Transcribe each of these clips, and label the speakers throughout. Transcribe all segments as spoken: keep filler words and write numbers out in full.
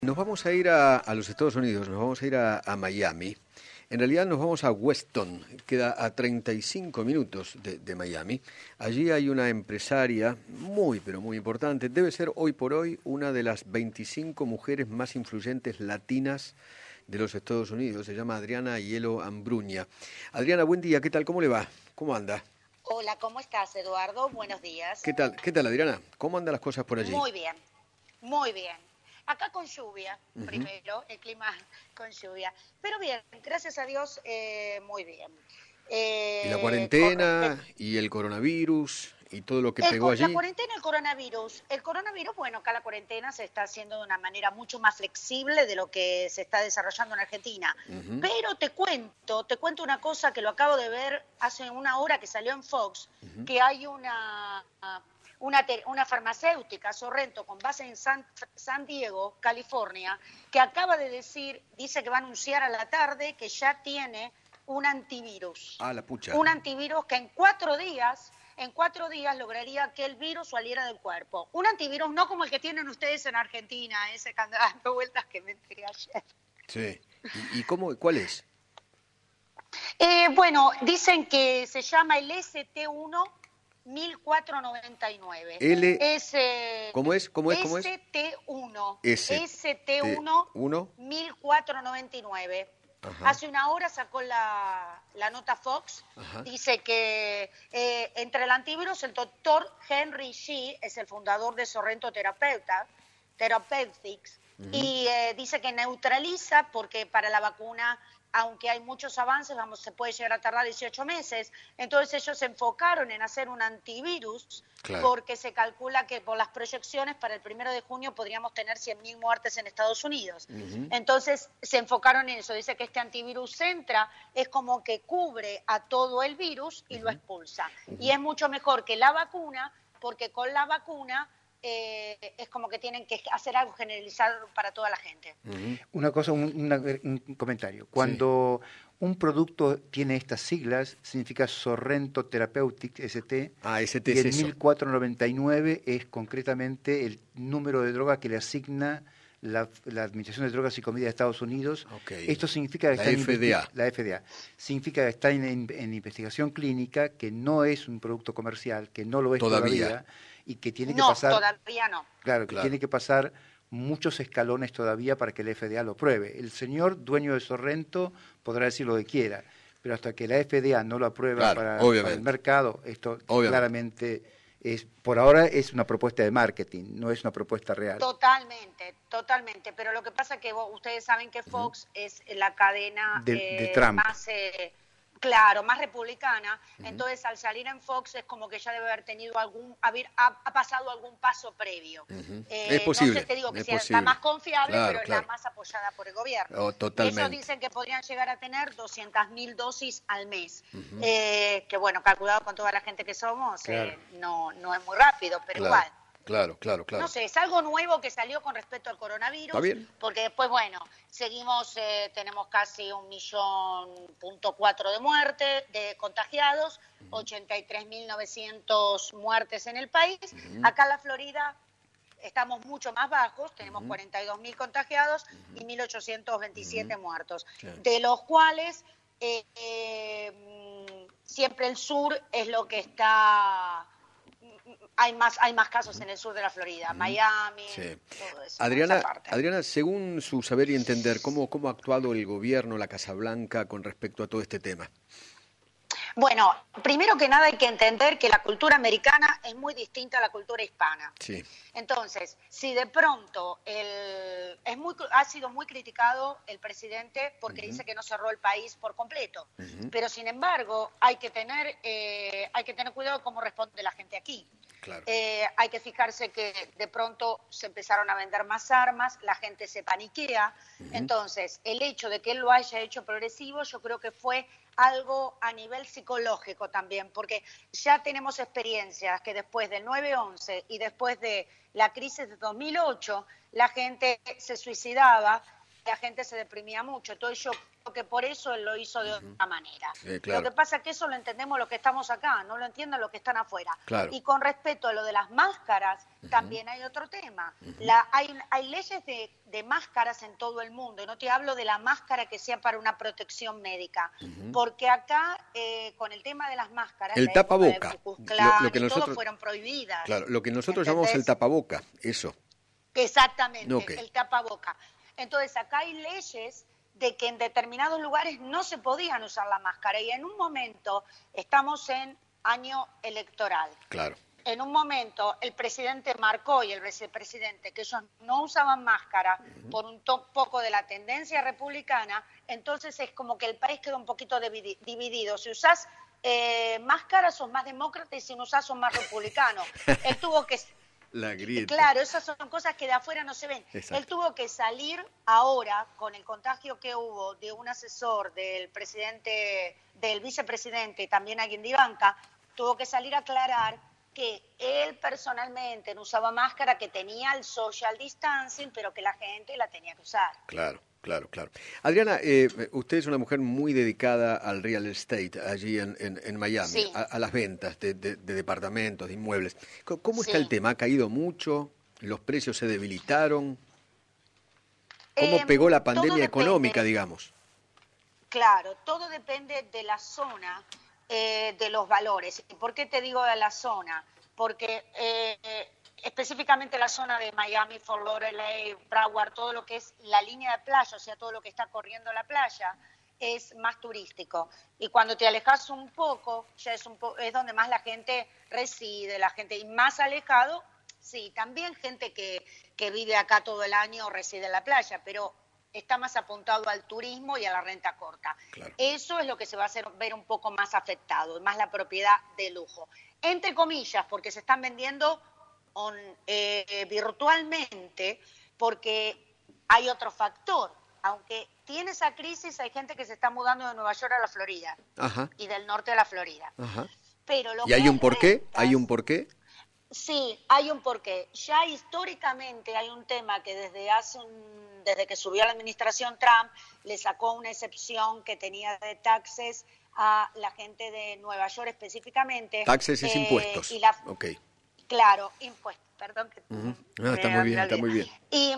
Speaker 1: Nos vamos a ir a, a los Estados Unidos, nos vamos a ir a, a Miami. En realidad nos vamos a Weston, queda a treinta y cinco minutos de, de Miami. Allí hay una empresaria muy, pero muy importante. Debe ser hoy por hoy una de las veinticinco mujeres más influyentes latinas de los Estados Unidos. Se llama Adriana Hielo Ambruña. Adriana, buen día, ¿qué tal? ¿Cómo le va? ¿Cómo anda?
Speaker 2: Hola, ¿cómo estás, Eduardo? Buenos días.
Speaker 1: ¿Qué tal, qué tal, Adriana? ¿Cómo andan las cosas por allí?
Speaker 2: Muy bien, muy bien. Acá con lluvia,
Speaker 1: Uh-huh.
Speaker 2: primero, el clima con lluvia. Pero bien, gracias a Dios, eh, muy bien. Eh,
Speaker 1: Y la cuarentena
Speaker 2: con,
Speaker 1: y el coronavirus y todo lo que
Speaker 2: el,
Speaker 1: pegó
Speaker 2: la
Speaker 1: allí.
Speaker 2: cuarentena y el coronavirus. El coronavirus, bueno, acá la cuarentena se está haciendo de una manera mucho más flexible de lo que se está desarrollando en Argentina.
Speaker 1: Uh-huh.
Speaker 2: Pero te cuento, te cuento una cosa que lo acabo de ver hace una hora que salió en Fox, uh-huh. que hay una... Una, una farmacéutica, Sorrento, con base en San, San Diego, California, que acaba de decir, dice que va a anunciar a la tarde que ya tiene un antivirus.
Speaker 1: Ah, la pucha.
Speaker 2: Un antivirus que en cuatro días, en cuatro días lograría que el virus saliera del cuerpo. Un antivirus no como el que tienen ustedes en Argentina, ese que anda dando vueltas que me enteré ayer.
Speaker 1: Sí. ¿Y, y cómo, cuál es?
Speaker 2: Eh, bueno, dicen que se llama el S T uno mil cuatrocientos noventa y nueve.
Speaker 1: L,
Speaker 2: es, eh,
Speaker 1: ¿Cómo es? ¿Cómo es? ¿Cómo es?
Speaker 2: S T uno.
Speaker 1: S
Speaker 2: S T uno mil cuatrocientos noventa y nueve. Ajá. Hace una hora sacó la, la nota Fox. Ajá. Dice que eh, entre el antivirus, el doctor Henry Shih es el fundador de Sorrento Terapeuta, Therapeutics, uh-huh. y eh, dice que neutraliza porque para la vacuna, aunque hay muchos avances, vamos, se puede llegar a tardar dieciocho meses. Entonces ellos se enfocaron en hacer un antivirus, claro. porque se calcula que por las proyecciones para el primero de junio podríamos tener cien mil muertes en Estados Unidos. Uh-huh. Entonces se enfocaron en eso. Dice que este antivirus entra, es como que cubre a todo el virus y uh-huh. lo expulsa. Uh-huh. Y es mucho mejor que la vacuna, porque con la vacuna... Eh, es como que tienen que hacer algo generalizado para toda la gente.
Speaker 3: Uh-huh. Una cosa, un, una, un comentario. Cuando sí. un producto tiene estas siglas, significa Sorrento Therapeutics, S T,
Speaker 1: ah, S T
Speaker 3: y el
Speaker 1: es
Speaker 3: mil cuatrocientos noventa y nueve es concretamente el número de droga que le asigna la, la Administración de Drogas y Comida de Estados Unidos.
Speaker 1: Okay.
Speaker 3: Esto significa que
Speaker 1: la
Speaker 3: está
Speaker 1: F D A.
Speaker 3: En, la F D A. Significa que está en, en, en investigación clínica, que no es un producto comercial, que no lo es
Speaker 1: todavía.
Speaker 3: todavía y que tiene
Speaker 2: no,
Speaker 3: que pasar
Speaker 2: todavía no.
Speaker 3: Claro, que claro. tiene que pasar muchos escalones todavía para que la F D A lo pruebe. El señor dueño de Sorrento podrá decir lo que quiera, pero hasta que la F D A no lo aprueba
Speaker 1: claro,
Speaker 3: para, para el mercado, esto obviamente. claramente es, por ahora es una propuesta de marketing, no es una propuesta real.
Speaker 2: Totalmente, totalmente. Pero lo que pasa es que vos, ustedes saben que Fox uh-huh. es la cadena
Speaker 3: de,
Speaker 2: eh,
Speaker 3: de Trump.
Speaker 2: más eh, Claro, más republicana. Uh-huh. Entonces, al salir en Fox es como que ya debe haber tenido algún, haber, ha, ha pasado algún paso previo.
Speaker 1: Uh-huh.
Speaker 2: Eh,
Speaker 1: es posible.
Speaker 2: No sé, te digo que
Speaker 1: es
Speaker 2: sea
Speaker 1: posible.
Speaker 2: la más confiable,
Speaker 1: claro,
Speaker 2: pero
Speaker 1: claro.
Speaker 2: la más apoyada por el gobierno.
Speaker 1: Oh, totalmente.
Speaker 2: Ellos dicen que podrían llegar a tener doscientas mil dosis al mes. Uh-huh. Eh, que bueno, calculado con toda la gente que somos, claro. eh, no, no es muy rápido, pero
Speaker 1: claro.
Speaker 2: igual.
Speaker 1: Claro, claro, claro.
Speaker 2: No sé, es algo nuevo que salió con respecto al coronavirus.
Speaker 1: ¿Está bien?
Speaker 2: Porque después, bueno, seguimos, eh, tenemos casi un millón punto cuatro de muertes, de contagiados, uh-huh. ochenta y tres mil novecientos muertes en el país. Uh-huh. Acá en la Florida estamos mucho más bajos, tenemos uh-huh. cuarenta y dos mil contagiados uh-huh. y mil ochocientos veintisiete uh-huh. muertos, sí. de los cuales eh, eh, siempre el sur es lo que está... Hay más, hay más casos en el sur de la Florida, Miami,
Speaker 1: sí.
Speaker 2: todo eso.
Speaker 1: Adriana, Adriana, según su saber y entender, ¿cómo, ¿cómo ha actuado el gobierno, la Casa Blanca, con respecto a todo este tema?
Speaker 2: Bueno, primero que nada hay que entender que la cultura americana es muy distinta a la cultura hispana.
Speaker 1: Sí.
Speaker 2: Entonces, si de pronto el, es muy, ha sido muy criticado el presidente porque uh-huh. dice que no cerró el país por completo, uh-huh. pero sin embargo hay que tener eh, hay que tener cuidado cómo responde la gente aquí.
Speaker 1: Claro.
Speaker 2: Eh, hay que fijarse que de pronto se empezaron a vender más armas, la gente se paniquea. Uh-huh. Entonces, el hecho de que él lo haya hecho progresivo, yo creo que fue algo a nivel psicológico también, porque ya tenemos experiencias que después del nueve once y después de la crisis de dos mil ocho, la gente se suicidaba la gente se deprimía mucho. Entonces yo creo que por eso él lo hizo de uh-huh. otra manera.
Speaker 1: Eh, claro.
Speaker 2: Lo que pasa es que eso lo entendemos los que estamos acá, no lo entienden los que están afuera.
Speaker 1: Claro.
Speaker 2: Y con respecto a lo de las máscaras, uh-huh. también hay otro tema. Uh-huh. La, hay, hay leyes de, de máscaras en todo el mundo, y no te hablo de la máscara que sea para una protección médica, uh-huh. porque acá, eh, con el tema de las máscaras,
Speaker 1: el tapaboca,
Speaker 2: lo, lo
Speaker 1: que nosotros,
Speaker 2: todo fueron prohibidas.
Speaker 1: Claro, lo que nosotros ¿entendés? Llamamos el tapaboca, eso.
Speaker 2: Exactamente,
Speaker 1: okay.
Speaker 2: el tapaboca. Entonces, acá hay leyes de que en determinados lugares no se podían usar la máscara, y en un momento estamos en año electoral.
Speaker 1: Claro.
Speaker 2: En un momento el presidente marcó, y el vicepresidente, que ellos no usaban máscara uh-huh. por un to- poco de la tendencia republicana. Entonces es como que el país quedó un poquito dividi- dividido. Si usás eh, máscara sos más demócrata, y si no usás sos más republicano. Él tuvo que...
Speaker 1: La grieta.
Speaker 2: Claro, esas son cosas que de afuera no se ven.
Speaker 1: Exacto.
Speaker 2: Él tuvo que salir ahora con el contagio que hubo de un asesor del presidente, del vicepresidente y también alguien de Ivanka, tuvo que salir a aclarar que él personalmente no usaba máscara, que tenía el social distancing, pero que la gente la tenía que usar.
Speaker 1: Claro. Claro, claro. Adriana, eh, usted es una mujer muy dedicada al real estate allí en, en, en Miami,
Speaker 2: sí.
Speaker 1: a, a las ventas de, de, de departamentos, de inmuebles. ¿Cómo está
Speaker 2: sí.
Speaker 1: el tema? ¿Ha caído mucho? ¿Los precios se debilitaron? ¿Cómo eh, pegó la pandemia económica, digamos?
Speaker 2: Claro, todo depende de la zona, eh, de los valores. ¿Por qué te digo de la zona? Porque... Eh, específicamente la zona de Miami, Fort Lauderdale, Broward, todo lo que es la línea de playa, o sea, todo lo que está corriendo la playa, es más turístico. Y cuando te alejas un poco, ya es, un po- es donde más la gente reside, la gente, y más alejado, sí, también gente que, que vive acá todo el año reside en la playa, pero está más apuntado al turismo y a la renta corta.
Speaker 1: Claro.
Speaker 2: Eso es lo que se va a hacer ver un poco más afectado, más la propiedad de lujo. Entre comillas, porque se están vendiendo On, eh, virtualmente, porque hay otro factor. Aunque tiene esa crisis, hay gente que se está mudando de Nueva York a la Florida.
Speaker 1: Ajá.
Speaker 2: Y del norte a la Florida.
Speaker 1: Ajá.
Speaker 2: Pero lo
Speaker 1: ¿Y hay un porqué?
Speaker 2: rentas,
Speaker 1: ¿Hay un porqué?
Speaker 2: Sí, hay un porqué. Ya históricamente hay un tema que desde hace un, desde que subió la administración Trump, le sacó una excepción que tenía de taxes a la gente de Nueva York específicamente.
Speaker 1: Taxes es
Speaker 2: eh,
Speaker 1: impuestos.
Speaker 2: Y la,
Speaker 1: okay.
Speaker 2: Claro, impuestos, perdón. Que
Speaker 1: uh-huh. No, está muy bien, está muy bien.
Speaker 2: Y,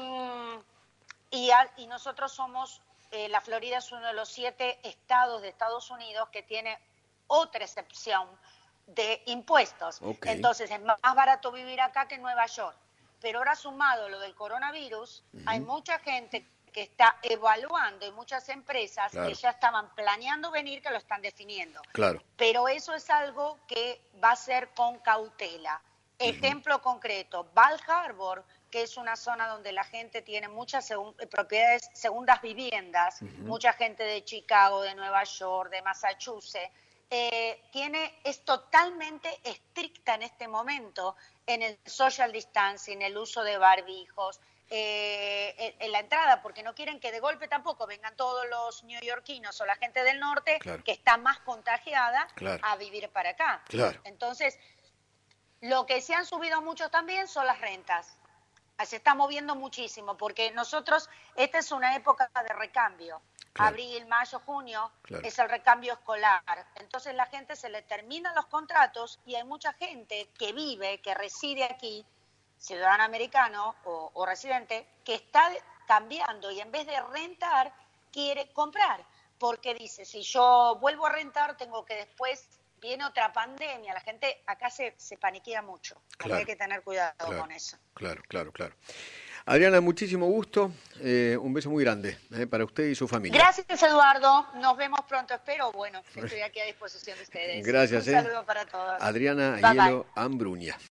Speaker 2: y, a, y nosotros somos, eh, la Florida es uno de los siete estados de Estados Unidos que tiene otra excepción de impuestos.
Speaker 1: Okay.
Speaker 2: Entonces es más barato vivir acá que en Nueva York. Pero ahora sumado lo del coronavirus, uh-huh. hay mucha gente que está evaluando y muchas empresas claro. que ya estaban planeando venir, que lo están definiendo.
Speaker 1: Claro.
Speaker 2: Pero eso es algo que va a ser con cautela. Ejemplo uh-huh. concreto, Bal Harbour, que es una zona donde la gente tiene muchas segun- propiedades, segundas viviendas, uh-huh. mucha gente de Chicago, de Nueva York, de Massachusetts, eh, tiene, es totalmente estricta en este momento en el social distancing, el uso de barbijos, eh, en, en la entrada, porque no quieren que de golpe tampoco vengan todos los neoyorquinos o la gente del norte, claro. que está más contagiada, claro. a vivir para acá.
Speaker 1: Claro.
Speaker 2: Entonces, lo que se han subido mucho también son las rentas. Se está moviendo muchísimo, porque nosotros, esta es una época de recambio. Claro. Abril, mayo, junio, claro. es el recambio escolar. Entonces la gente se le terminan los contratos y hay mucha gente que vive, que reside aquí, ciudadano americano o, o residente, que está cambiando y en vez de rentar, quiere comprar. Porque dice, si yo vuelvo a rentar, tengo que después... Viene otra pandemia, la gente acá se, se paniquea mucho, claro, hay que tener cuidado
Speaker 1: claro,
Speaker 2: con eso.
Speaker 1: Claro, claro, claro. Adriana, muchísimo gusto, eh, un beso muy grande eh, para usted y su familia.
Speaker 2: Gracias, Eduardo, nos vemos pronto, espero, bueno, estoy aquí a disposición de ustedes.
Speaker 1: Gracias.
Speaker 2: Un
Speaker 1: eh.
Speaker 2: saludo para todos.
Speaker 1: Adriana
Speaker 2: Bye,
Speaker 1: Aiello
Speaker 2: bye.
Speaker 1: Ambruña.